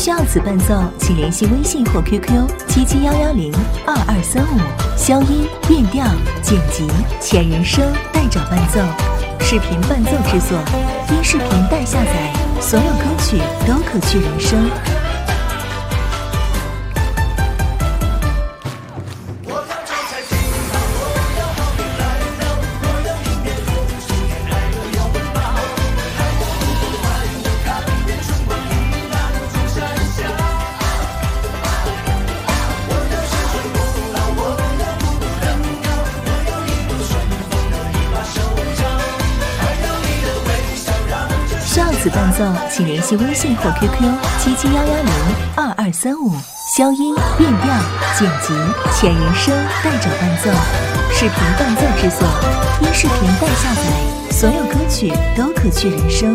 需要此伴奏，请联系微信或 QQ 7711022235。消音、变调、剪辑、前人声代找伴奏，视频伴奏制作，音视频代下载，所有歌曲都可去人声。需要此伴奏，请联系微信或 QQ 7711022235。消音、变调、剪辑、前人声代找伴奏，视频伴奏制作，音视频代下载，所有歌曲都可去人声。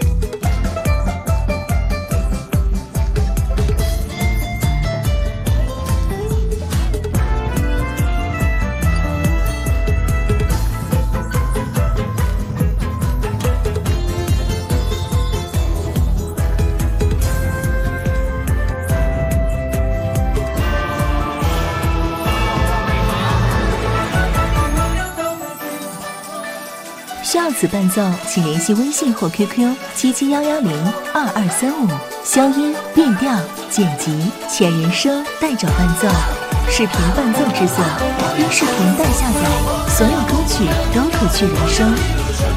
需要此伴奏，请联系微信或 QQ 7711022235。消音、变调、剪辑、前人声代找伴奏，视频伴奏制作，音视频代下载，所有歌曲都可去人声。